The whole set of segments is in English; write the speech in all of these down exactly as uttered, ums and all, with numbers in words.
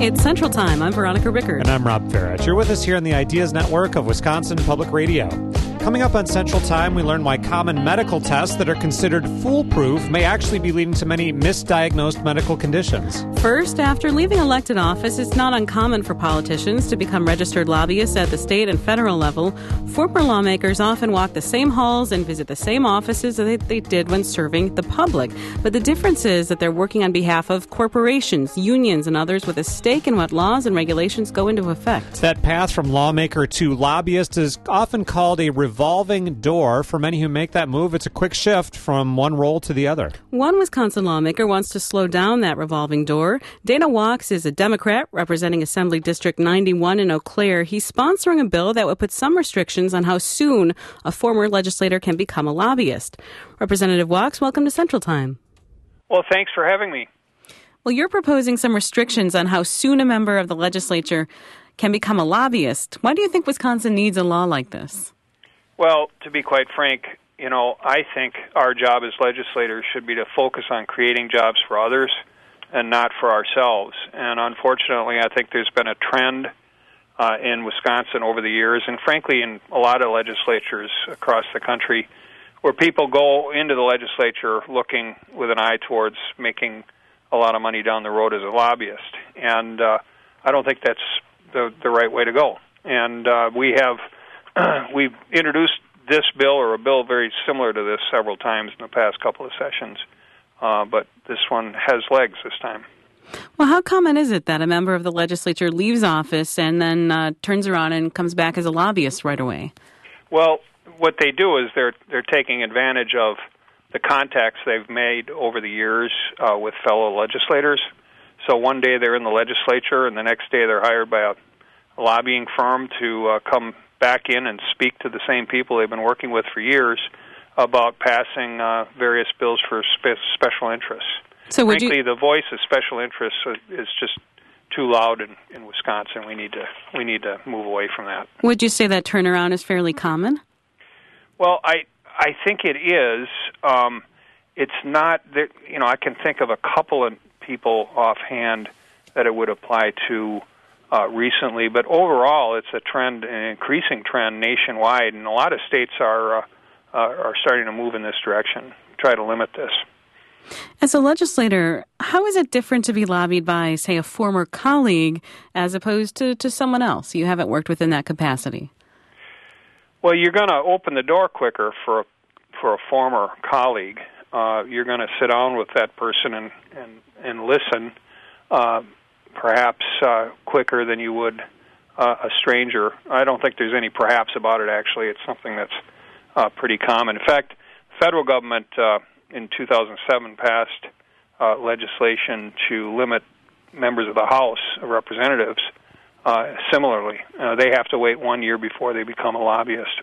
It's Central Time. I'm Veronica Rickard. And I'm Rob Farrett. You're with us here on the Ideas Network of Wisconsin Public Radio. Coming up on Central Time, we learn why common medical tests that are considered foolproof may actually be leading to many misdiagnosed medical conditions. First, after leaving elected office, it's not uncommon for politicians to become registered lobbyists at the state and federal level. Former lawmakers often walk the same halls and visit the same offices that they, they did when serving the public. But the difference is that they're working on behalf of corporations, unions, and others with a stake in what laws and regulations go into effect. That path from lawmaker to lobbyist is often called a revolving door. For many who make that move, it's a quick shift from one role to the other. One Wisconsin lawmaker wants to slow down that revolving door. Dana Wachs is a Democrat representing Assembly District ninety-one in Eau Claire. He's sponsoring a bill that would put some restrictions on how soon a former legislator can become a lobbyist. Representative Wachs, welcome to Central Time. Well, thanks for having me. Well, you're proposing some restrictions on how soon a member of the legislature can become a lobbyist. Why do you think Wisconsin needs a law like this? Well, to be quite frank, you know, I think our job as legislators should be to focus on creating jobs for others and not for ourselves. And unfortunately, I think there's been a trend uh, in Wisconsin over the years, and frankly in a lot of legislatures across the country, where people go into the legislature looking with an eye towards making a lot of money down the road as a lobbyist. And uh, I don't think that's the, the right way to go. And uh, we have we've introduced this bill, or a bill very similar to this, several times in the past couple of sessions, uh, but this one has legs this time. Well, how common is it that a member of the legislature leaves office and then uh, turns around and comes back as a lobbyist right away? Well, what they do is they're they're taking advantage of the contacts they've made over the years uh, with fellow legislators. So one day they're in the legislature, and the next day they're hired by a, a lobbying firm to uh, come back in and speak to the same people they've been working with for years about passing uh, various bills for spe- special interests. So would Frankly, you... the voice of special interests is just too loud in, in Wisconsin. We need to we need to move away from that. Would you say that turnaround is fairly common? Well, I I think it is. Um, it's not that, you know, I can think of a couple of people offhand that it would apply to Uh, recently, but overall, it's a trend, an increasing trend nationwide, and a lot of states are uh, uh, are starting to move in this direction, try to limit this. As a legislator, how is it different to be lobbied by, say, a former colleague as opposed to, to someone else you haven't worked with in that capacity? Well, you're going to open the door quicker for a, for a former colleague. Uh, you're going to sit down with that person and and, and listen. Uh, perhaps uh, quicker than you would uh, a stranger. I don't think there's any perhaps about it, actually. It's something that's uh, pretty common. In fact, the federal government uh, in two thousand seven passed uh, legislation to limit members of the House of Representatives uh, similarly. Uh, they have to wait one year before they become a lobbyist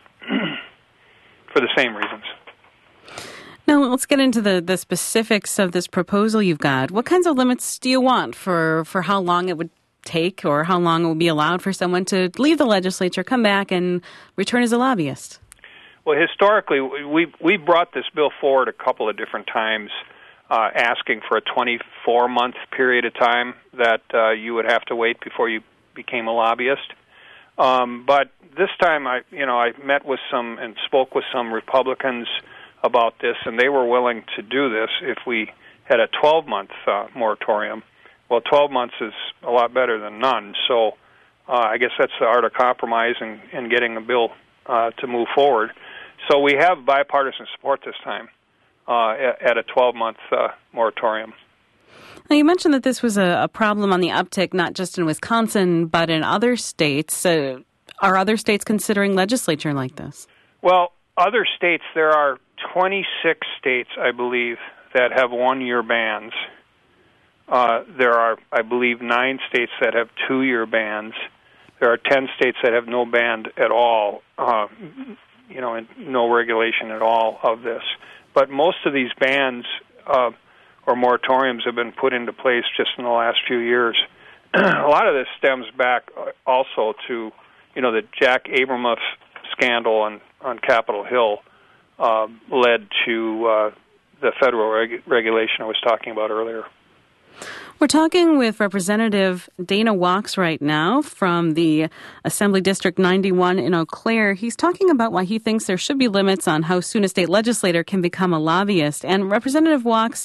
for the same reasons. Now, let's get into the, the specifics of this proposal you've got. What kinds of limits do you want for, for how long it would take or how long it would be allowed for someone to leave the legislature, come back, and return as a lobbyist? Well, historically, we we brought this bill forward a couple of different times, uh, asking for a twenty-four month period of time that uh, you would have to wait before you became a lobbyist. Um, but this time, I you know I met with some and spoke with some Republicans about this, and they were willing to do this if we had a twelve month uh, moratorium. Well, twelve months is a lot better than none, so uh, I guess that's the art of compromise and, and getting a bill uh, to move forward. So we have bipartisan support this time uh, at, at a twelve month uh, moratorium. Now, you mentioned that this was a, a problem on the uptick, not just in Wisconsin, but in other states. Uh, are other states considering legislature like this? Well, other states, there are twenty-six states, I believe, that have one-year bans. Uh, there are, I believe, nine states that have two-year bans. There are ten states that have no ban at all, uh, you know, and no regulation at all of this. But most of these bans uh, or moratoriums have been put into place just in the last few years. A lot of this stems back also to, you know, the Jack Abramoff scandal on, on Capitol Hill uh, led to uh, the federal reg- regulation I was talking about earlier. We're talking with Representative Dana Wachs right now from the Assembly District ninety-one in Eau Claire. He's talking about why he thinks there should be limits on how soon a state legislator can become a lobbyist. And Representative Wachs,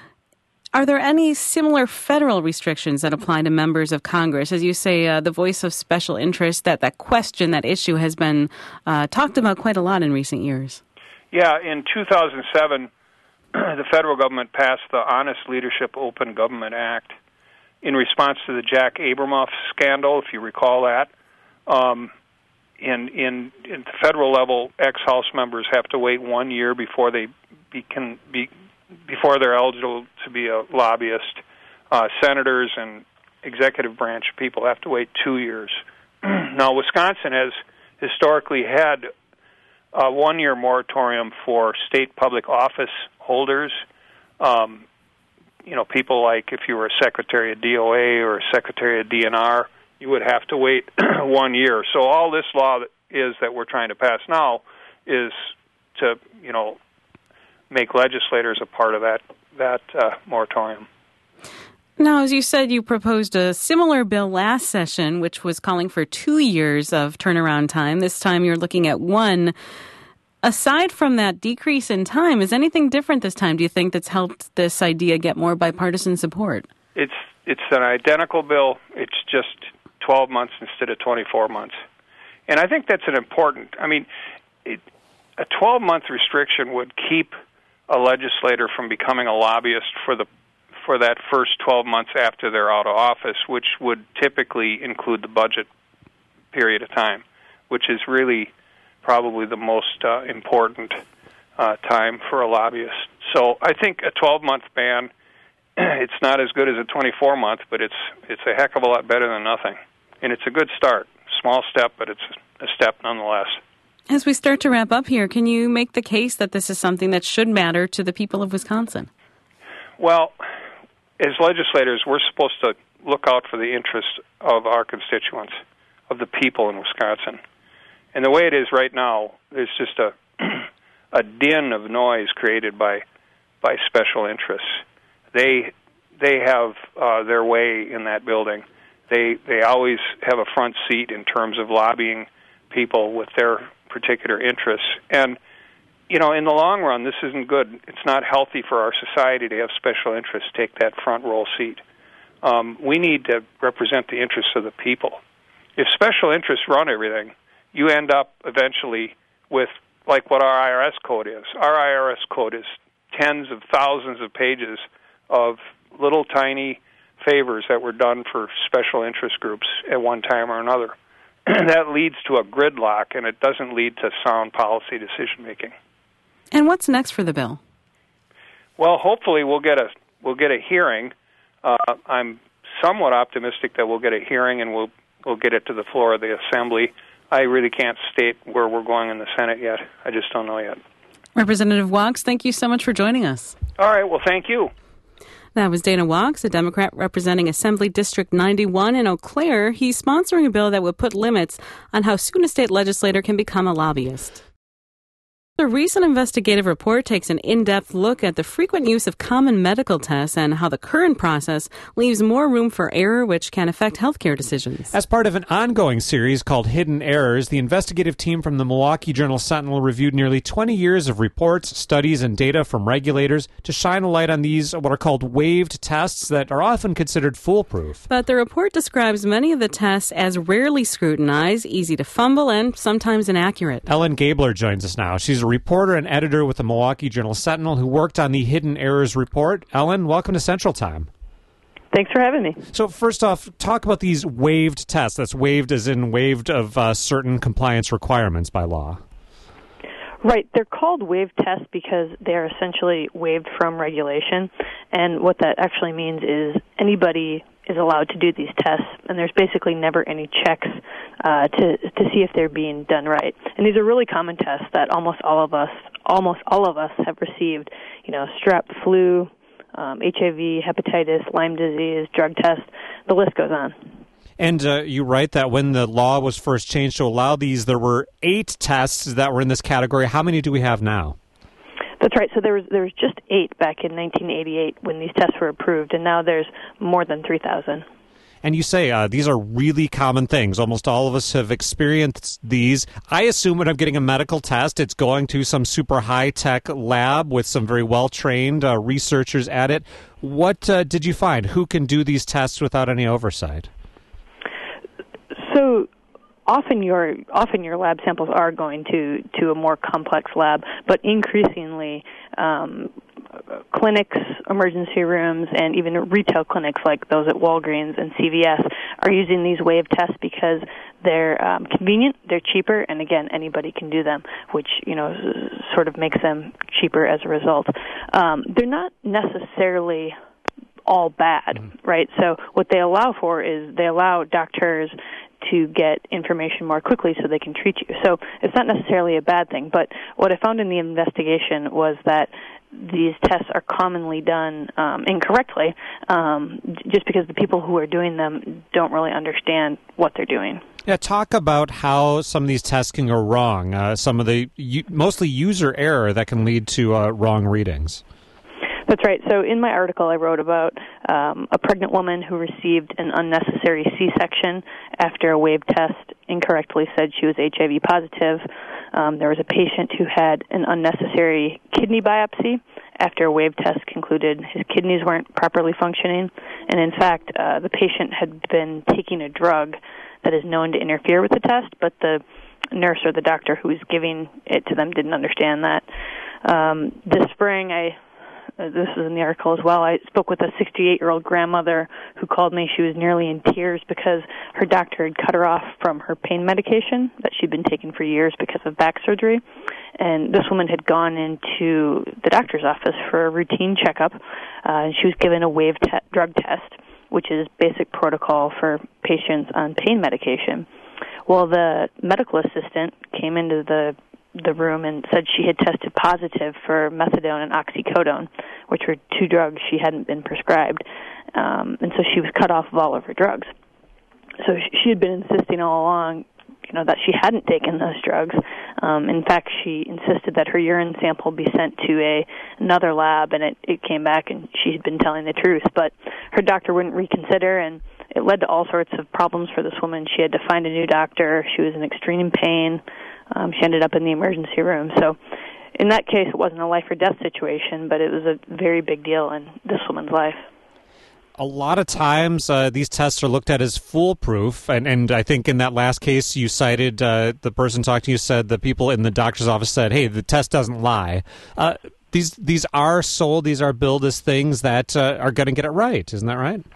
are there any similar federal restrictions that apply to members of Congress? As you say, uh, the voice of special interest, that, that question, that issue has been uh, talked about quite a lot in recent years. Yeah, in two thousand seven, the federal government passed the Honest Leadership Open Government Act in response to the Jack Abramoff scandal, if you recall that. Um, in, in, in the federal level, ex-House members have to wait one year before they be, can be before they're eligible to be a lobbyist. Uh, senators and executive branch people have to wait two years. Now, Wisconsin has historically had a one-year moratorium for state public office holders. Um, you know, people like if you were a secretary of D O A or a secretary of D N R, you would have to wait one year. So all this law is that we're trying to pass now is to, you know, make legislators a part of that that uh, moratorium. Now, as you said, you proposed a similar bill last session, which was calling for two years of turnaround time. This time you're looking at one. Aside from that decrease in time, is anything different this time, do you think, that's helped this idea get more bipartisan support? It's it's an identical bill. It's just twelve months instead of twenty-four months. And I think that's an important, I mean, it, a twelve-month restriction would keep a legislator from becoming a lobbyist for the for that first twelve months after they're out of office, which would typically include the budget period of time, which is really probably the most uh, important uh, time for a lobbyist. So I think a twelve-month ban, it's not as good as a twenty-four-month, but it's it's a heck of a lot better than nothing. And it's a good start. Small step, but it's a step nonetheless. As we start to wrap up here, can you make the case that this is something that should matter to the people of Wisconsin? Well, as legislators, we're supposed to look out for the interests of our constituents, of the people in Wisconsin. And the way it is right now, there's just a a din of noise created by by special interests. They they have uh, their way in that building. They they always have a front seat in terms of lobbying people with their particular interests. And, you know, in the long run, this isn't good. It's not healthy for our society to have special interests take that front row seat. Um, we need to represent the interests of the people. If special interests run everything, you end up eventually with like what our I R S code is. Our I R S code is tens of thousands of pages of little tiny favors that were done for special interest groups at one time or another. That leads to a gridlock, and it doesn't lead to sound policy decision-making. And what's next for the bill? Well, hopefully we'll get a we'll get a hearing. Uh, I'm somewhat optimistic that we'll get a hearing and we'll we'll get it to the floor of the Assembly. I really can't state where we're going in the Senate yet. I just don't know yet. Representative Wachs, thank you so much for joining us. All right, well, thank you. That was Dana Wachs, a Democrat representing Assembly District ninety-one in Eau Claire. He's sponsoring a bill that would put limits on how soon a state legislator can become a lobbyist. A recent investigative report takes an in-depth look at the frequent use of common medical tests and how the current process leaves more room for error, which can affect healthcare decisions. As part of an ongoing series called Hidden Errors, the investigative team from the Milwaukee Journal-Sentinel reviewed nearly twenty years of reports, studies, and data from regulators to shine a light on these what are called waived tests that are often considered foolproof. But the report describes many of the tests as rarely scrutinized, easy to fumble, and sometimes inaccurate. Ellen Gabler joins us now. She's a reporter and editor with the Milwaukee Journal-Sentinel who worked on the Hidden Errors report. Ellen, welcome to Central Time. Thanks for having me. So first off, talk about these waived tests. That's waived as in waived of uh, certain compliance requirements by law. Right. They're called waived tests because they're essentially waived from regulation. And what that actually means is anybody is allowed to do these tests, and there's basically never any checks uh, to to see if they're being done right. And these are really common tests that almost all of us, almost all of us have received. You know, strep, flu, um, H I V, hepatitis, Lyme disease, drug test. The list goes on. And uh, you write that when the law was first changed to allow these, there were eight tests that were in this category. How many do we have now? That's right. So there was there was just eight back in nineteen eighty-eight when these tests were approved, and now there's more than three thousand. And you say uh, these are really common things. Almost all of us have experienced these. I assume when I'm getting a medical test, it's going to some super high-tech lab with some very well-trained uh, researchers at it. What uh, did you find? Who can do these tests without any oversight? So often your often your lab samples are going to, to a more complex lab, but increasingly um, clinics, emergency rooms, and even retail clinics like those at Walgreens and C V S are using these wave tests because they're um, convenient, they're cheaper, and again, anybody can do them, which, you know, sort of makes them cheaper as a result. Um, they're not necessarily all bad, right? So what they allow for is they allow doctors to get information more quickly so they can treat you. So it's not necessarily a bad thing, but what I found in the investigation was that these tests are commonly done um, incorrectly um, just because the people who are doing them don't really understand what they're doing. Yeah, talk about how some of these tests can go wrong, uh, some of the mostly user error that can lead to uh, wrong readings. That's right. So in my article, I wrote about um, a pregnant woman who received an unnecessary C-section after a wave test incorrectly said she was H I V positive. Um, there was a patient who had an unnecessary kidney biopsy after a wave test concluded his kidneys weren't properly functioning. And in fact, uh, the patient had been taking a drug that is known to interfere with the test, but the nurse or the doctor who was giving it to them didn't understand that. Um, this spring, I Uh, this is in the article as well, I spoke with a sixty-eight-year-old grandmother who called me. She was nearly in tears because her doctor had cut her off from her pain medication that she'd been taking for years because of back surgery. And this woman had gone into the doctor's office for a routine checkup, uh, and she was given a wave te- drug test, which is basic protocol for patients on pain medication. Well, the medical assistant came into the the room and said she had tested positive for methadone and oxycodone, which were two drugs she hadn't been prescribed. Um, and so she was cut off of all of her drugs. So she had been insisting all along, you know, that she hadn't taken those drugs. Um, in fact, she insisted that her urine sample be sent to a another lab, and it, it came back and she had been telling the truth. But her doctor wouldn't reconsider, and it led to all sorts of problems for this woman. She had to find a new doctor. She was in extreme pain. Um, she ended up in the emergency room. So in that case, it wasn't a life or death situation, but it was a very big deal in this woman's life. A lot of times uh, these tests are looked at as foolproof, and, and I think in that last case you cited, uh, the person talking to you said the people in the doctor's office said, hey, the test doesn't lie. Uh, these these are sold, these are billed as things that uh, are going to get it right. Isn't that right?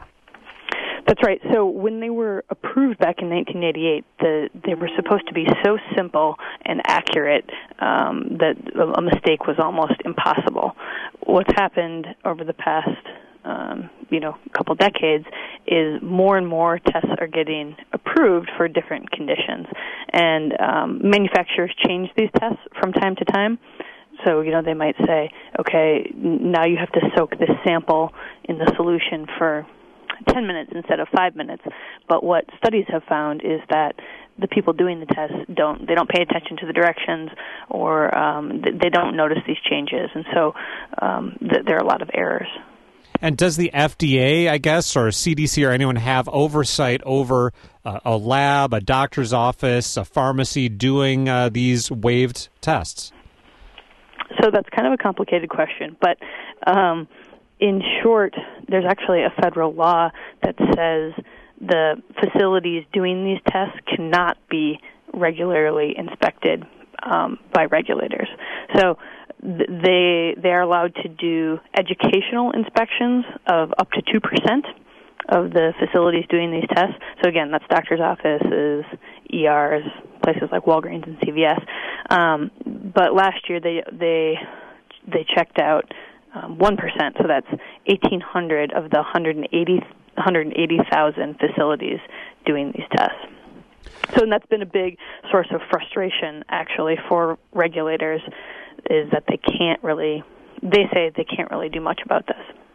That's right. So when they were approved back in nineteen eighty-eight, the, they were supposed to be so simple and accurate um, that a mistake was almost impossible. What's happened over the past, um, you know, couple decades is more and more tests are getting approved for different conditions, and um, manufacturers change these tests from time to time. So, you know, they might say, okay, now you have to soak this sample in the solution for ten minutes instead of five minutes. But what studies have found is that the people doing the tests don't, they don't pay attention to the directions, or um, they don't notice these changes. And so um, th- there are a lot of errors. And does the F D A, I guess, or C D C or anyone have oversight over uh, a lab, a doctor's office, a pharmacy doing uh, these waived tests? So that's kind of a complicated question, but um, in short, there's actually a federal law that says the facilities doing these tests cannot be regularly inspected um, by regulators. So th- they they are allowed to do educational inspections of up to two percent of the facilities doing these tests. So again, that's doctor's offices, E Rs, places like Walgreens and C V S. Um, but last year they they they checked out um, one percent, so that's eighteen hundred of the one hundred eighty thousand facilities doing these tests. So and that's been a big source of frustration, actually, for regulators, is that they can't really, they say they can't really do much about this.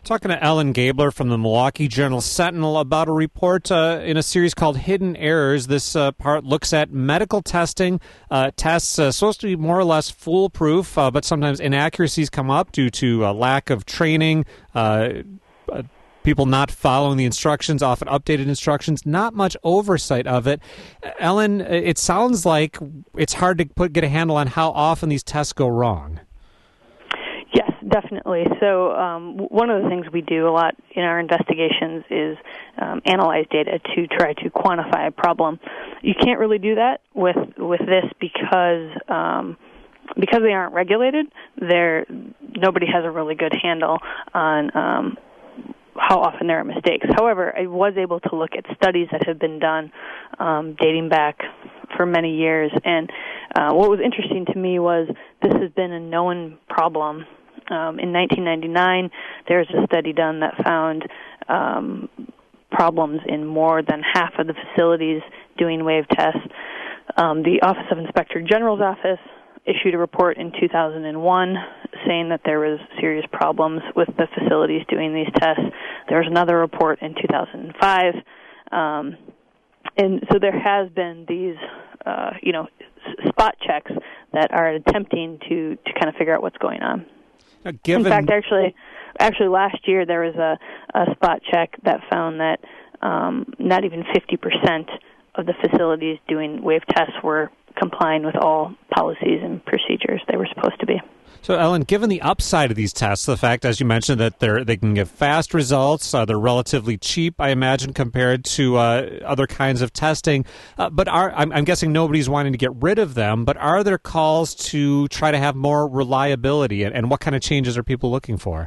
Talking to Ellen Gabler from the Milwaukee Journal-Sentinel about a report uh, in a series called Hidden Errors. This uh, part looks at medical testing. Uh, tests uh, supposed to be more or less foolproof, uh, but sometimes inaccuracies come up due to uh, lack of training, uh, uh, people not following the instructions, often updated instructions, not much oversight of it. Ellen, it sounds like it's hard to put get a handle on how often these tests go wrong. Yes, definitely. So um, one of the things we do a lot in our investigations is um, analyze data to try to quantify a problem. You can't really do that with with this because um, because they aren't regulated. They're, nobody has a really good handle on um, how often there are mistakes. However, I was able to look at studies that have been done um, dating back for many years, and uh, what was interesting to me was this has been a known problem. Um, in nineteen ninety-nine, there was a study done that found um, problems in more than half of the facilities doing wave tests. Um, the Office of Inspector General's office issued a report in two thousand one saying that there was serious problems with the facilities doing these tests. There was another report in two thousand five. Um, and so there has been these, uh, you know, spot checks that are attempting to, to kind of figure out what's going on. Now, given... In fact, actually, actually last year there was a, a spot check that found that um, not even fifty percent of the facilities doing wave tests were complying with all policies and procedures they were supposed to be. So, Ellen, given the upside of these tests, the fact, as you mentioned, that they're, they can give fast results, uh, they're relatively cheap, I imagine, compared to uh, other kinds of testing, uh, but are, I'm, I'm guessing nobody's wanting to get rid of them, but are there calls to try to have more reliability, and, and what kind of changes are people looking for?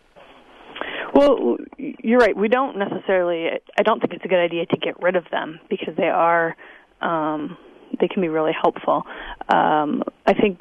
Well, you're right. We don't necessarily, I don't think it's a good idea to get rid of them because they are, um, they can be really helpful. Um, I think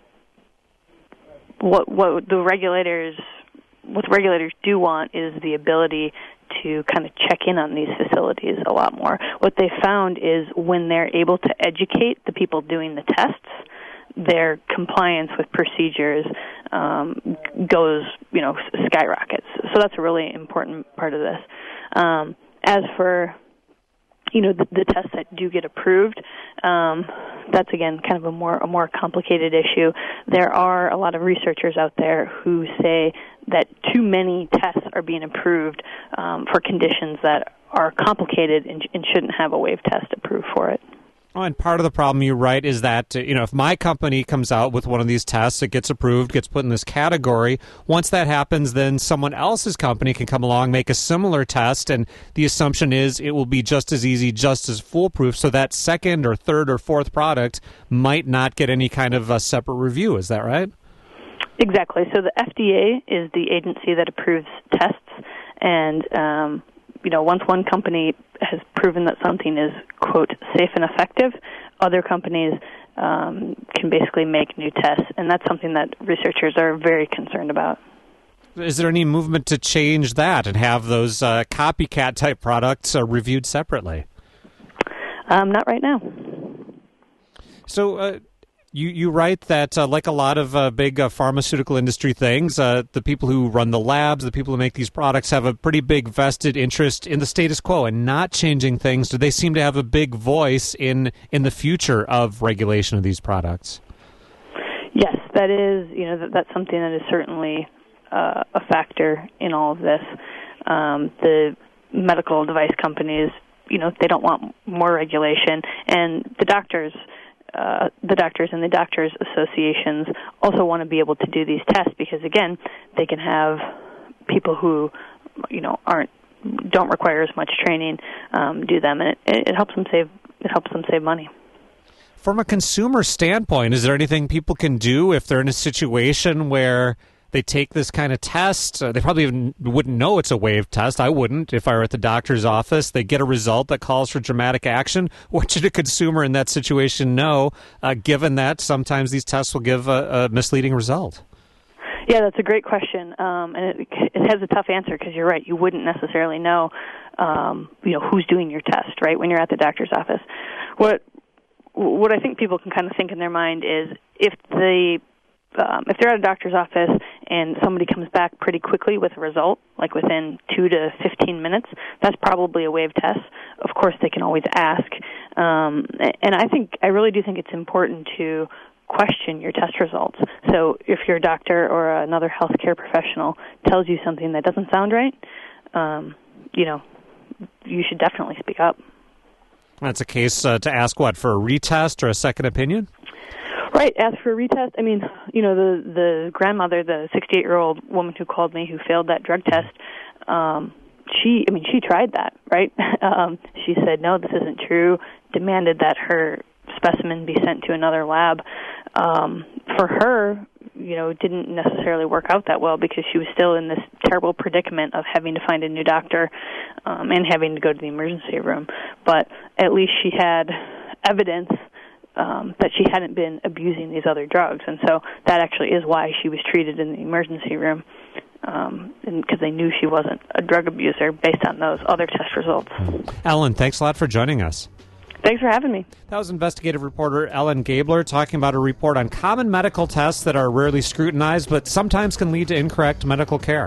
What what the regulators what the regulators do want is the ability to kind of check in on these facilities a lot more. What they found is when they're able to educate the people doing the tests, their compliance with procedures um, goes, you know, skyrockets. So that's a really important part of this. Um, as for you know, the, the tests that do get approved, um, that's, again, kind of a more a more complicated issue. There are a lot of researchers out there who say that too many tests are being approved um, for conditions that are complicated and, and shouldn't have a wave test approved for it. Oh, and part of the problem, you write, is that, you know, if my company comes out with one of these tests, it gets approved, gets put in this category. Once that happens, then someone else's company can come along, make a similar test, and the assumption is it will be just as easy, just as foolproof, so that second or third or fourth product might not get any kind of a separate review. Is that right? Exactly. So the F D A is the agency that approves tests, and um, you know, once one company has proven that something is, quote, safe and effective, other companies um, can basically make new tests, and that's something that researchers are very concerned about. Is there any movement to change that and have those uh, copycat-type products uh, reviewed separately? Um, not right now. So uh, you, you write that, uh, like a lot of uh, big uh, pharmaceutical industry things, uh, the people who run the labs, the people who make these products have a pretty big vested interest in the status quo and not changing things. Do they seem to have a big voice in, in the future of regulation of these products? Yes, that is, you know, that, that's something that is certainly uh, a factor in all of this. Um, the medical device companies, you know, they don't want more regulation, and the doctors Uh, the doctors and the doctors' associations also want to be able to do these tests because, again, they can have people who, you know, aren't don't require as much training um, do them, and it, it helps them save it helps them save money. From a consumer standpoint, is there anything people can do if they're in a situation where they take this kind of test? Uh, they probably even wouldn't know it's a wave test. I wouldn't if I were at the doctor's office. They get a result that calls for dramatic action. What should a consumer in that situation know, uh, given that sometimes these tests will give a, a misleading result? Yeah, that's a great question, um, and it, it has a tough answer because you're right. You wouldn't necessarily know, um, you know, who's doing your test, right, when you're at the doctor's office. What what I think people can kind of think in their mind is if the Um, if they're at a doctor's office and somebody comes back pretty quickly with a result, like within two to fifteen minutes, that's probably a wave test. Of course, they can always ask. Um, and I think, I really do think it's important to question your test results. So if your doctor or another healthcare professional tells you something that doesn't sound right, um, you know, you should definitely speak up. That's a case uh, to ask what, for a retest or a second opinion? Right, ask for a retest. I mean, you know, the the grandmother, the sixty-eight-year-old woman who called me who failed that drug test, um, she, I mean, she tried that, right? um, she said, no, this isn't true, demanded that her specimen be sent to another lab. Um, for her, you know, it didn't necessarily work out that well because she was still in this terrible predicament of having to find a new doctor um, and having to go to the emergency room. But at least she had evidence um, that she hadn't been abusing these other drugs, and so that actually is why she was treated in the emergency room, um, because they knew she wasn't a drug abuser based on those other test results. Ellen, thanks a lot for joining us. Thanks for having me. That was investigative reporter Ellen Gabler talking about a report on common medical tests that are rarely scrutinized but sometimes can lead to incorrect medical care.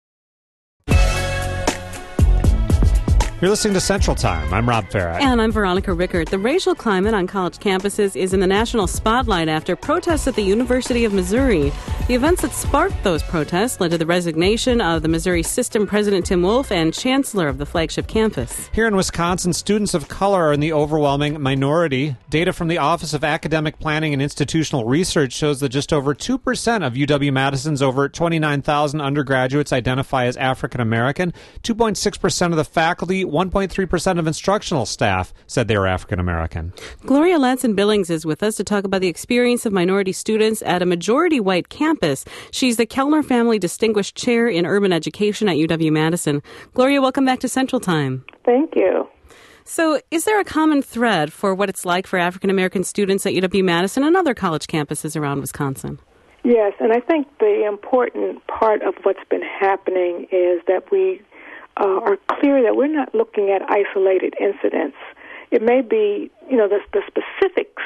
You're listening to Central Time. I'm Rob Farrett. And I'm Veronica Rickert. The racial climate on college campuses is in the national spotlight after protests at the University of Missouri. The events that sparked those protests led to the resignation of the Missouri System President Tim Wolf and Chancellor of the flagship campus. Here in Wisconsin, students of color are in the overwhelming minority. Data from the Office of Academic Planning and Institutional Research shows that just over two percent of U W-Madison's over twenty-nine thousand undergraduates identify as African American. two point six percent of the faculty, one point three percent of instructional staff said they were African American. Gloria Ladson-Billings is with us to talk about the experience of minority students at a majority white campus. She's the Kellner Family Distinguished Chair in Urban Education at U W-Madison. Gloria, welcome back to Central Time. Thank you. So is there a common thread for what it's like for African American students at U W-Madison and other college campuses around Wisconsin? Yes, and I think the important part of what's been happening is that we Uh, are clear that we're not looking at isolated incidents. It may be, you know, the, the specifics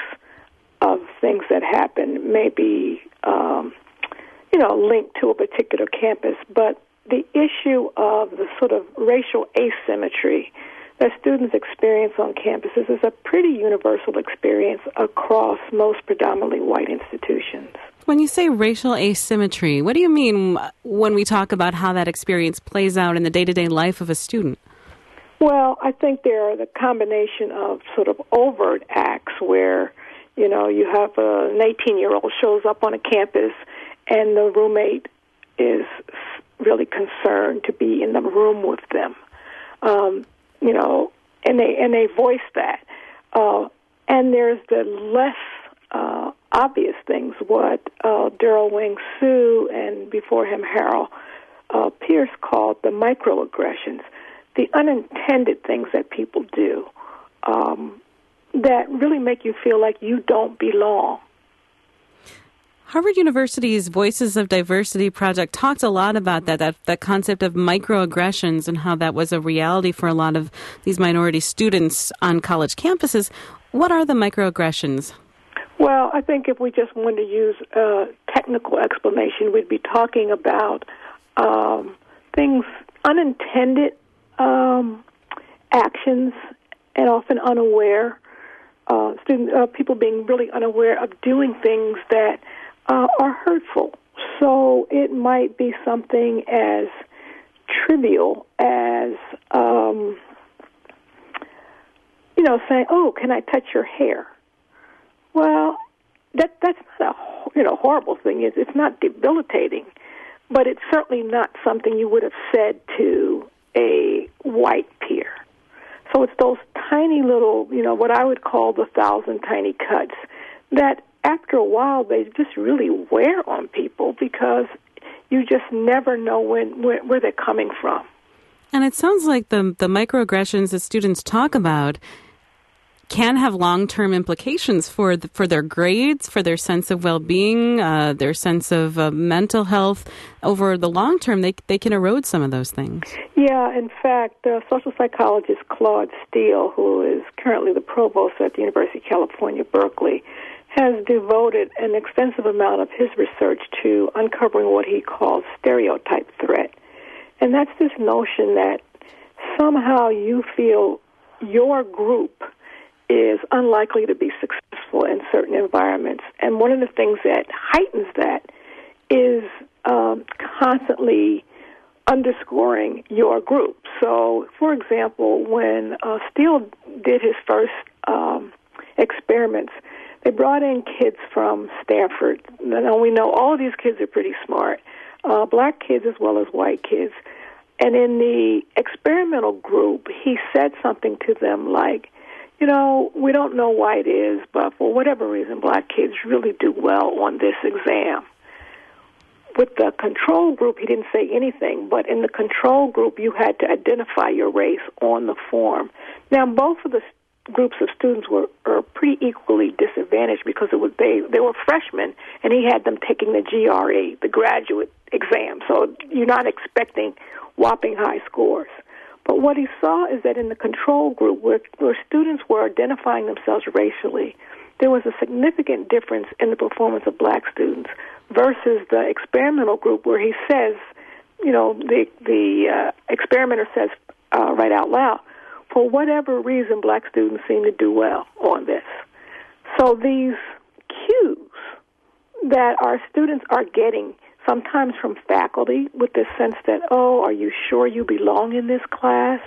of things that happen may be, um, you know, linked to a particular campus, but the issue of the sort of racial asymmetry that students experience on campuses is a pretty universal experience across most predominantly white institutions. When you say racial asymmetry, what do you mean when we talk about how that experience plays out in the day-to-day life of a student? Well, I think there are the combination of sort of overt acts where, you know, you have a, an eighteen-year-old shows up on a campus and the roommate is really concerned to be in the room with them, um, you know, and they and they voice that. Uh, and there's the less uh, obvious things, what uh, Daryl Wing Sue and before him Harold uh, Pierce called the microaggressions, the unintended things that people do um, that really make you feel like you don't belong. Harvard University's Voices of Diversity project talked a lot about that, that, that concept of microaggressions and how that was a reality for a lot of these minority students on college campuses. What are the microaggressions? Well, I think if we just wanted to use a technical explanation, we'd be talking about um, things, unintended um, actions, and often unaware, uh, student, uh, people being really unaware of doing things that uh, are hurtful. So it might be something as trivial as, um, you know, saying, "Oh, can I touch your hair?" Well, that that's not a you know horrible thing. It's it's not debilitating, but it's certainly not something you would have said to a white peer. So it's those tiny little, you know, what I would call the thousand tiny cuts that after a while they just really wear on people because you just never know when where, where they're coming from. And it sounds like the the microaggressions that students talk about can have long-term implications for the, for their grades, for their sense of well-being, uh, their sense of uh, mental health. Over the long term, they they can erode some of those things. Yeah, in fact, uh, social psychologist Claude Steele, who is currently the provost at the University of California, Berkeley, has devoted an extensive amount of his research to uncovering what he calls stereotype threat. And that's this notion that somehow you feel your group is unlikely to be successful in certain environments. And one of the things that heightens that is um, constantly underscoring your group. So, for example, when uh, Steele did his first um, experiments, they brought in kids from Stanford. Now, we know all of these kids are pretty smart, uh, black kids as well as white kids. And in the experimental group, he said something to them like, you know, we don't know why it is, but for whatever reason, black kids really do well on this exam. With the control group, he didn't say anything, but in the control group, you had to identify your race on the form. Now, both of the groups of students were, were pretty equally disadvantaged because it was they, they were freshmen, and he had them taking the G R E, the graduate exam, so you're not expecting whopping high scores. But what he saw is that in the control group, where, where students were identifying themselves racially, there was a significant difference in the performance of black students versus the experimental group where he says, you know, the, the uh, experimenter says uh, right out loud, for whatever reason, black students seem to do well on this. So these cues that our students are getting sometimes from faculty with this sense that, oh, are you sure you belong in this class?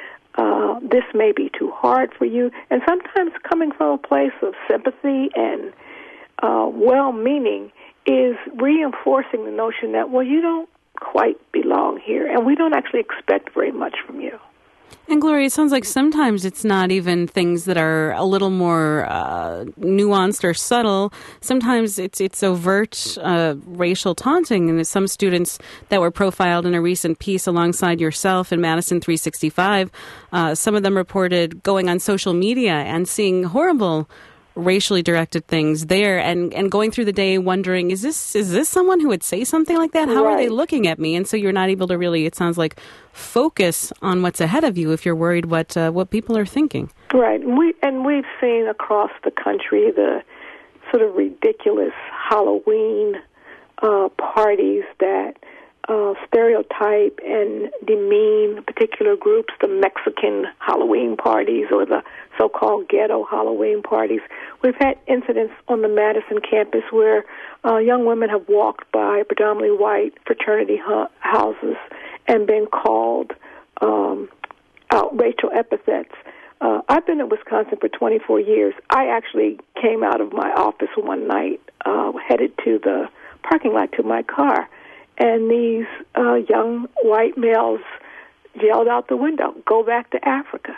Uh, this may be too hard for you. And sometimes coming from a place of sympathy and uh, well-meaning is reinforcing the notion that, well, you don't quite belong here, and we don't actually expect very much from you. And Gloria, it sounds like sometimes it's not even things that are a little more uh, nuanced or subtle. Sometimes it's it's overt uh, racial taunting. And some students that were profiled in a recent piece alongside yourself in Madison three sixty-five, uh, some of them reported going on social media and seeing horrible racially directed things there and, and going through the day wondering, is this is this someone who would say something like that? How right. are they looking at me? And so you're not able to really, it sounds like, focus on what's ahead of you if you're worried what uh, what people are thinking. Right. And, we, and we've seen across the country the sort of ridiculous Halloween uh, parties that uh, stereotype and demean particular groups, the Mexican Halloween parties or the so-called ghetto Halloween parties. We've had incidents on the Madison campus where uh, young women have walked by predominantly white fraternity hu- houses and been called um, out racial epithets. Uh, I've been in Wisconsin for twenty-four years. I actually came out of my office one night, uh, headed to the parking lot to my car, and these uh, young white males yelled out the window, "Go back to Africa."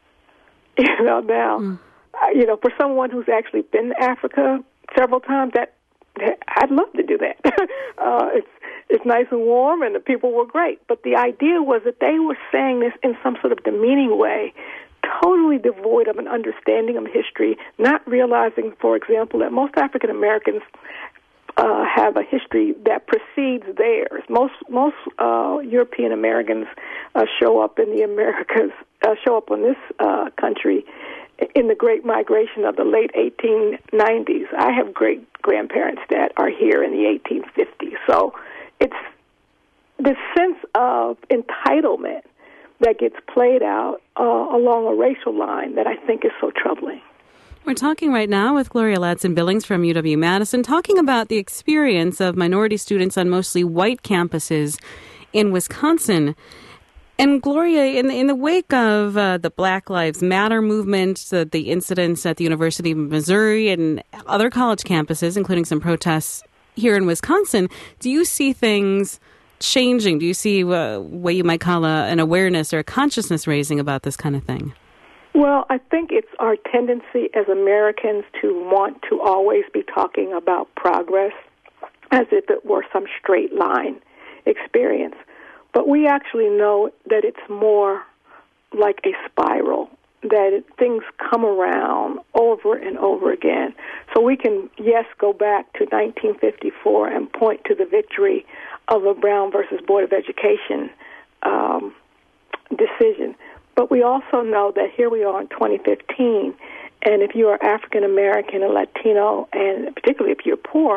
You know, now, mm. uh, you know, for someone who's actually been to Africa several times, that, that I'd love to do that. uh, it's it's nice and warm, and the people were great. But the idea was that they were saying this in some sort of demeaning way, totally devoid of an understanding of history, not realizing, for example, that most African Americans uh, have a history that precedes theirs. Most most uh, European Americans uh, show up in the Americas, uh, show up on this uh, country in the Great Migration of the late eighteen nineties. I have great grandparents that are here in the eighteen fifties. So it's this sense of entitlement that gets played out uh, along a racial line that I think is so troubling. We're talking right now with Gloria Ladson-Billings from U W-Madison, talking about the experience of minority students on mostly white campuses in Wisconsin. And Gloria, in, in the wake of uh, the Black Lives Matter movement, the, the incidents at the University of Missouri and other college campuses, including some protests here in Wisconsin, do you see things changing? Do you see uh, what you might call a, an awareness or a consciousness raising about this kind of thing? Well, I think it's our tendency as Americans to want to always be talking about progress as if it were some straight line experience. But we actually know that it's more like a spiral, that it, things come around over and over again. So we can, yes, go back to nineteen fifty-four and point to the victory of a Brown versus Board of Education um, decision. But we also know that here we are in twenty fifteen, and if you are African American and Latino, and particularly if you're poor,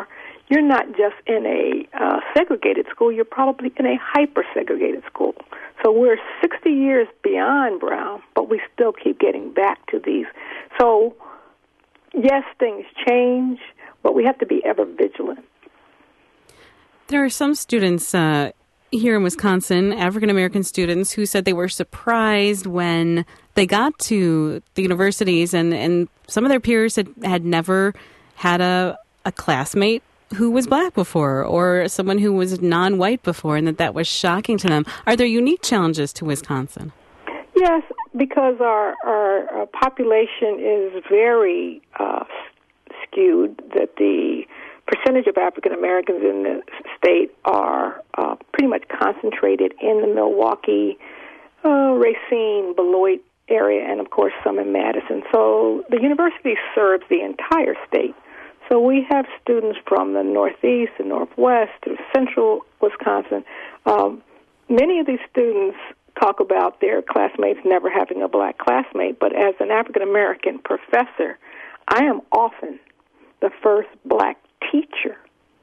you're not just in a uh, segregated school, you're probably in a hyper-segregated school. So we're sixty years beyond Brown, but we still keep getting back to these. So, yes, things change, but we have to be ever vigilant. There are some students uh, here in Wisconsin, African-American students, who said they were surprised when they got to the universities, and, and some of their peers had, had never had a, a classmate who was black before, or someone who was non-white before, and that that was shocking to them. Are there unique challenges to Wisconsin? Yes, because our, our, our population is very uh, skewed, that the percentage of African Americans in the state are uh, pretty much concentrated in the Milwaukee, uh, Racine, Beloit area, and of course some in Madison. So the university serves the entire state. So we have students from the Northeast, the Northwest, to central Wisconsin. Um, many of these students talk about their classmates never having a black classmate, but as an African-American professor, I am often the first black teacher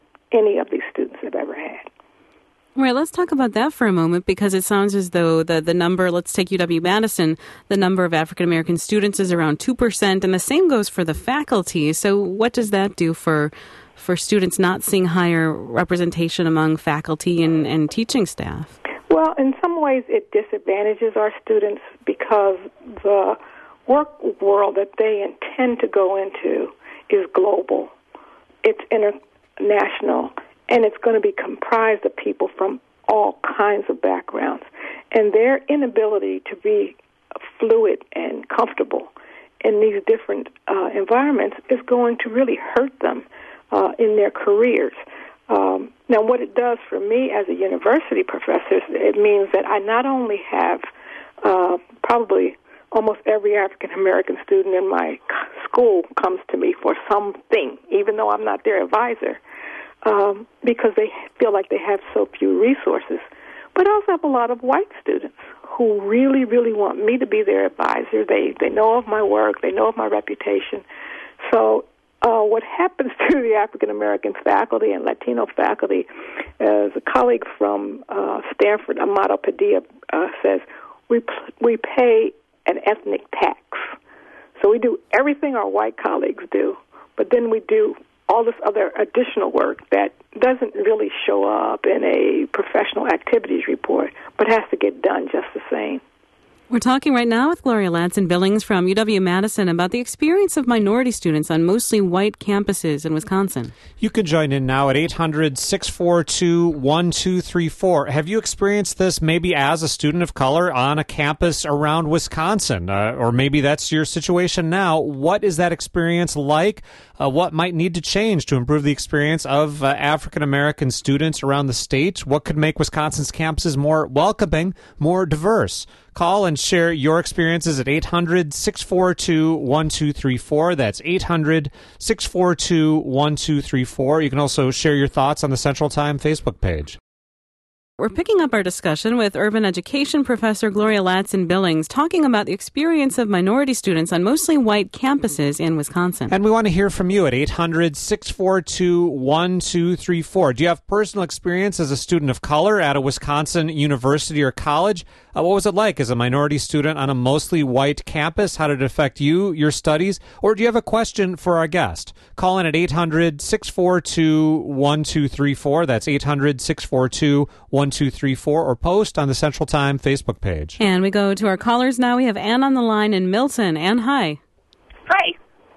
any of these students have ever had. All right, let's talk about that for a moment, because it sounds as though the, the number, let's take U W-Madison, the number of African-American students is around two percent, and the same goes for the faculty. So what does that do for for students not seeing higher representation among faculty and, and teaching staff? Well, in some ways it disadvantages our students because the work world that they intend to go into is global. It's international. And it's going to be comprised of people from all kinds of backgrounds. And their inability to be fluid and comfortable in these different uh, environments is going to really hurt them uh, in their careers. Um, now, what it does for me as a university professor, it means that I not only have uh, probably almost every African-American student in my school comes to me for something, even though I'm not their advisor, Um, because they feel like they have so few resources. But I also have a lot of white students who really, really want me to be their advisor. They they know of my work. They know of my reputation. So uh, what happens to the African-American faculty and Latino faculty, as a colleague from uh, Stanford, Amado Padilla, uh, says, we we pay an ethnic tax. So we do everything our white colleagues do, but then we do all this other additional work that doesn't really show up in a professional activities report, but has to get done just the same. We're talking right now with Gloria Ladson-Billings from U W-Madison about the experience of minority students on mostly white campuses in Wisconsin. You can join in now at eight hundred, six four two, one two three four. Have you experienced this maybe as a student of color on a campus around Wisconsin? Uh, or maybe that's your situation now. What is that experience like? Uh, what might need to change to improve the experience of uh, African-American students around the state? What could make Wisconsin's campuses more welcoming, more diverse? Call and share your experiences at eight hundred, six four two, one two three four. That's eight hundred, six four two, one two three four. You can also share your thoughts on the Central Time Facebook page. We're picking up our discussion with urban education professor Gloria Ladson-Billings, talking about the experience of minority students on mostly white campuses in Wisconsin. And we want to hear from you at eight hundred, six four two, one two three four. Do you have personal experience as a student of color at a Wisconsin university or college? Uh, what was it like as a minority student on a mostly white campus? How did it affect you, your studies? Or do you have a question for our guest? Call in at eight hundred, six four two, one two three four. That's eight hundred, six four two, one two three four, or post on the Central Time Facebook page. And we go to our callers now. We have Ann on the line in Milton. Ann, hi. Hi.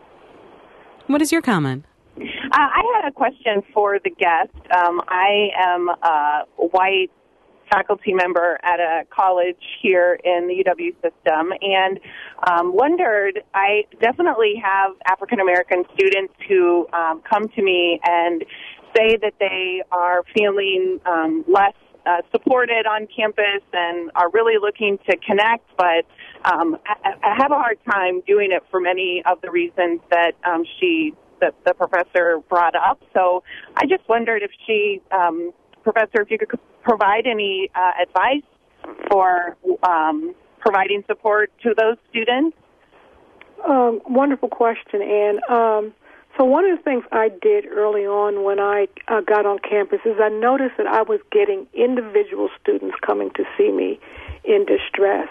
What is your comment? Uh, I had a question for the guest. Um, I am a white faculty member at a college here in the U W system, and um, wondered, I definitely have African-American students who um, come to me and say that they are feeling um, less uh, supported on campus and are really looking to connect, but um, I, I have a hard time doing it for many of the reasons that um, she, the, the professor brought up. So I just wondered if she, um, Professor, if you could provide any uh, advice for um, providing support to those students. Um, wonderful question, Ann. Um, So one of the things I did early on when I uh, got on campus is I noticed that I was getting individual students coming to see me in distress.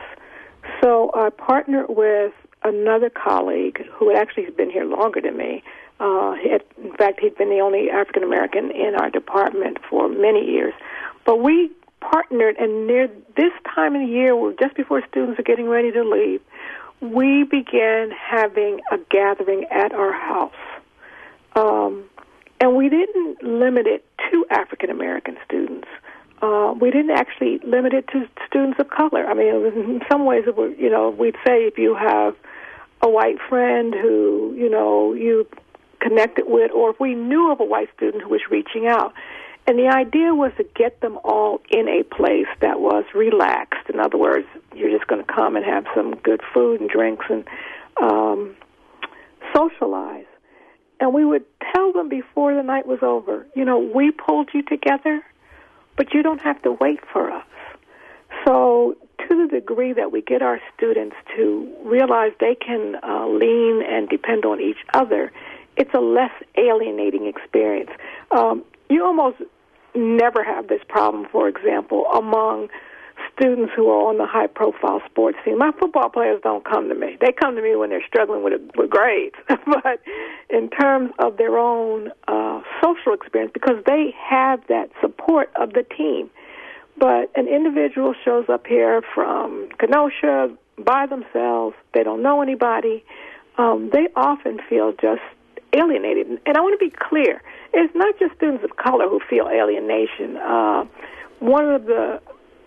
So I partnered with another colleague who had actually been here longer than me. Uh, he had, in fact, he'd been the only African American in our department for many years. But we partnered, and near this time of the year, just before students are getting ready to leave, we began having a gathering at our house. Um, and we didn't limit it to African American students. Uh, we didn't actually limit it to students of color. I mean, it was, in some ways, it was, you know, we'd say if you have a white friend who, you know, you connected with, or if we knew of a white student who was reaching out. And the idea was to get them all in a place that was relaxed. In other words, you're just going to come and have some good food and drinks and um, socialize. And we would tell them before the night was over, you know, we pulled you together, but you don't have to wait for us. So to the degree that we get our students to realize they can uh, lean and depend on each other, it's a less alienating experience. Um, you almost never have this problem, for example, among students who are on the high-profile sports team. My football players don't come to me. They come to me when they're struggling with, with grades. But in terms of their own uh, social experience, because they have that support of the team. But an individual shows up here from Kenosha by themselves. They don't know anybody. Um, they often feel just alienated. And I want to be clear. It's not just students of color who feel alienation. Uh, one of the,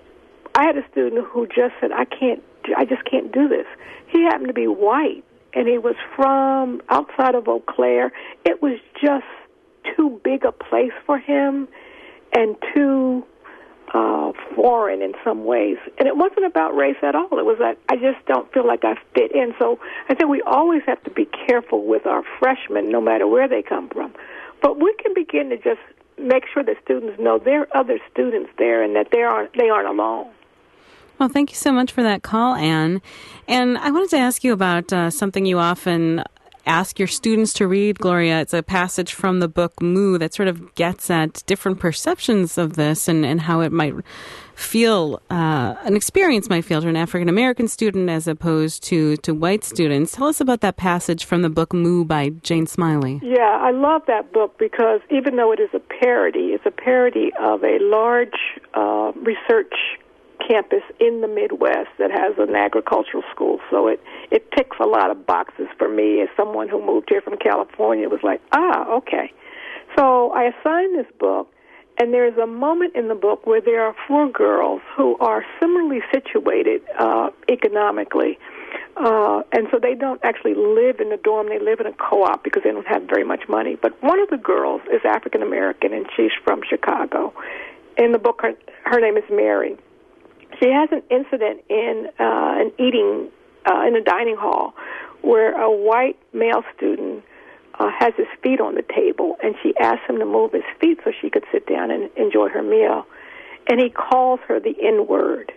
I had a student who just said, I can't, I just can't do this. He happened to be white, and he was from outside of Eau Claire. It was just too big a place for him and too uh, foreign in some ways. And it wasn't about race at all. It was that I just don't feel like I fit in. So I think we always have to be careful with our freshmen, no matter where they come from. But we can begin to just make sure that students know there are other students there and that they aren't, they aren't alone. Well, thank you so much for that call, Anne. And I wanted to ask you about uh, something you often ask your students to read, Gloria. It's a passage from the book Moo that sort of gets at different perceptions of this and, and how it might feel, uh, an experience might feel to an African-American student as opposed to, to white students. Tell us about that passage from the book Moo by Jane Smiley. Yeah, I love that book because even though it is a parody, it's a parody of a large uh, research campus in the Midwest that has an agricultural school. So it, it ticks a lot of boxes for me as someone who moved here from California. It was like, ah, okay. So I assigned this book, and there's a moment in the book where there are four girls who are similarly situated uh, economically. Uh, and so they don't actually live in the dorm. They live in a co-op because they don't have very much money. But one of the girls is African-American, and she's from Chicago. In the book, her, her name is Mary. She has an incident in uh, an eating, uh, in a dining hall where a white male student uh, has his feet on the table, and she asks him to move his feet so she could sit down and enjoy her meal. And he calls her the N-word.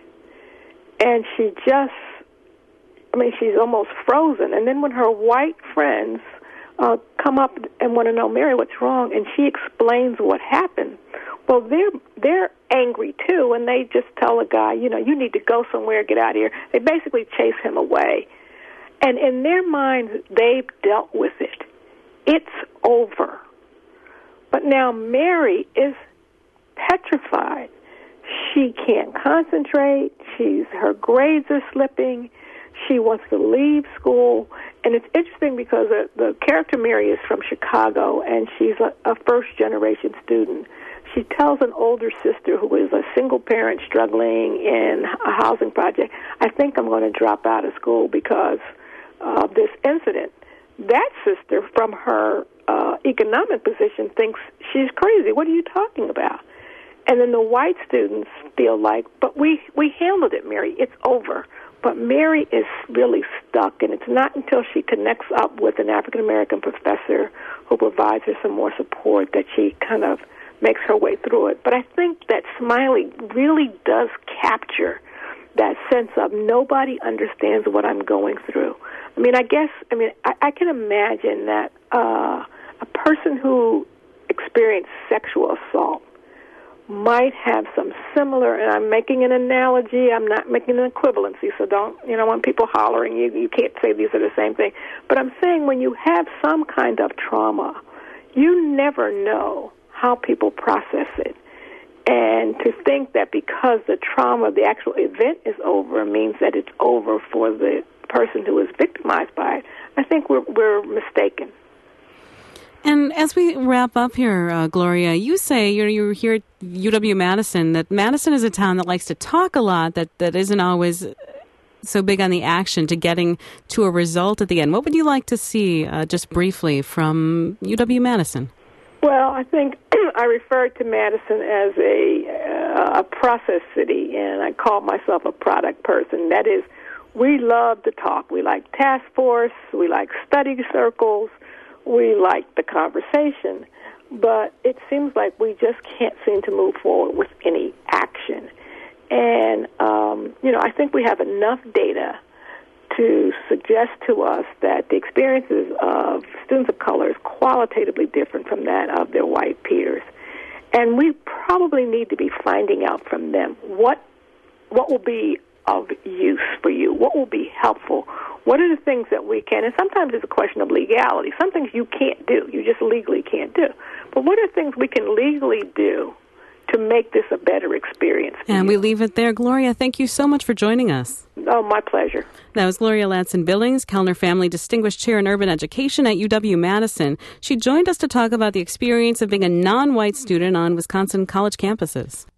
And she just, I mean, she's almost frozen. And then when her white friends uh, come up and want to know, Mary, what's wrong? And she explains what happened. Well, they're they're angry, too, and they just tell a guy, you know, you need to go somewhere, get out of here. They basically chase him away. And in their minds, they've dealt with it. It's over. But now Mary is petrified. She can't concentrate. She's her grades are slipping. She wants to leave school. And it's interesting because the, the character Mary is from Chicago, and she's a, a first-generation student. She tells an older sister who is a single parent struggling in a housing project, I think I'm going to drop out of school because of this incident. That sister, from her uh, economic position, thinks she's crazy. What are you talking about? And then the white students feel like, but we, we handled it, Mary. It's over. But Mary is really stuck, and it's not until she connects up with an African-American professor who provides her some more support that she kind of makes her way through it. But I think that Smiley really does capture that sense of nobody understands what I'm going through. I mean, I guess, I mean, I, I can imagine that uh, a person who experienced sexual assault might have some similar, and I'm making an analogy, I'm not making an equivalency, so don't, you know, when people hollering, you, you can't say these are the same thing. But I'm saying when you have some kind of trauma, you never know how people process it. And to think that because the trauma, the actual event is over, means that it's over for the person who is victimized by it, I think we're, we're mistaken. And as we wrap up here, uh, Gloria, you say you're, you're here at U W-Madison, that Madison is a town that likes to talk a lot, that, that isn't always so big on the action to getting to a result at the end. What would you like to see, uh, just briefly, from U W-Madison? Well, I think I referred to Madison as a, uh, a process city, and I call myself a product person. That is, we love to talk. We like task force. We like study circles. We like the conversation, but it seems like we just can't seem to move forward with any action. And, um, you know, I think we have enough data to suggest to us that the experiences of students of color is qualitatively different from that of their white peers. And we probably need to be finding out from them what what will be of use for you, what will be helpful. What are the things that we can, and sometimes it's a question of legality. Some things you can't do, you just legally can't do. But what are things we can legally do to make this a better experience for And you? we leave it there. Gloria, thank you so much for joining us. Oh, my pleasure. That was Gloria Ladson-Billings, Kellner Family Distinguished Chair in Urban Education at U W-Madison. She joined us to talk about the experience of being a non-white student on Wisconsin college campuses.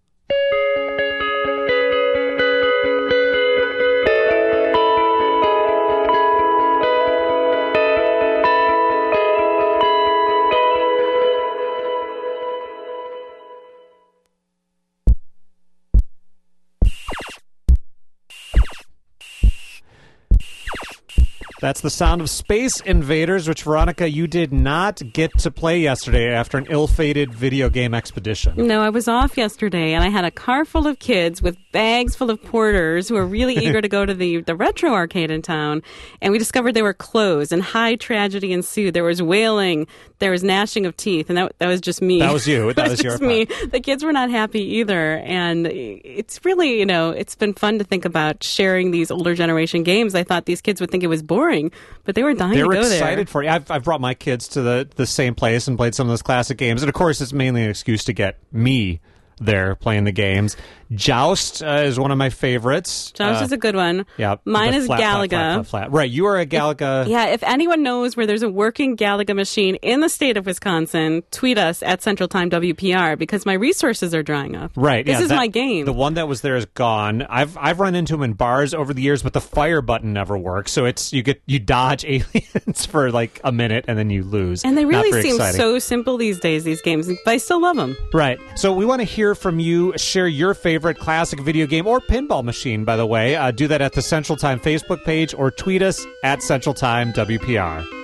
That's the sound of Space Invaders, which, Veronica, you did not get to play yesterday after an ill-fated video game expedition. No, I was off yesterday, and I had a car full of kids with bags full of quarters who were really eager to go to the, the retro arcade in town, and we discovered they were closed, and high tragedy ensued. There was wailing, there was gnashing of teeth, and that, that was just me. That was you. That, that was, was just your me. part. The kids were not happy either, and it's really, you know, it's been fun to think about sharing these older generation games. I thought these kids would think it was boring. But they were dying they to were go there. They were excited for you. I've, I've brought my kids to the, the same place and played some of those classic games. And, of course, it's mainly an excuse to get me there playing the games. Joust uh, is one of my favorites. Joust uh, is a good one. Yeah. Mine is flat, Galaga. Flat, flat, flat, flat. Right. You are a Galaga. If, yeah. If anyone knows where there's a working Galaga machine in the state of Wisconsin, tweet us at Central Time W P R because my resources are drying up. Right. This yeah, is that, my game. The one that was there is gone. I've I've run into them in bars over the years, but the fire button never works. So it's you get you dodge aliens for like a minute and then you lose. And they really seem exciting. so simple these days, these games, but I still love them. Right. So we want to hear from you. Share your favorite classic video game or pinball machine, by the way. Uh, do that at the Central Time Facebook page or tweet us at Central Time W P R.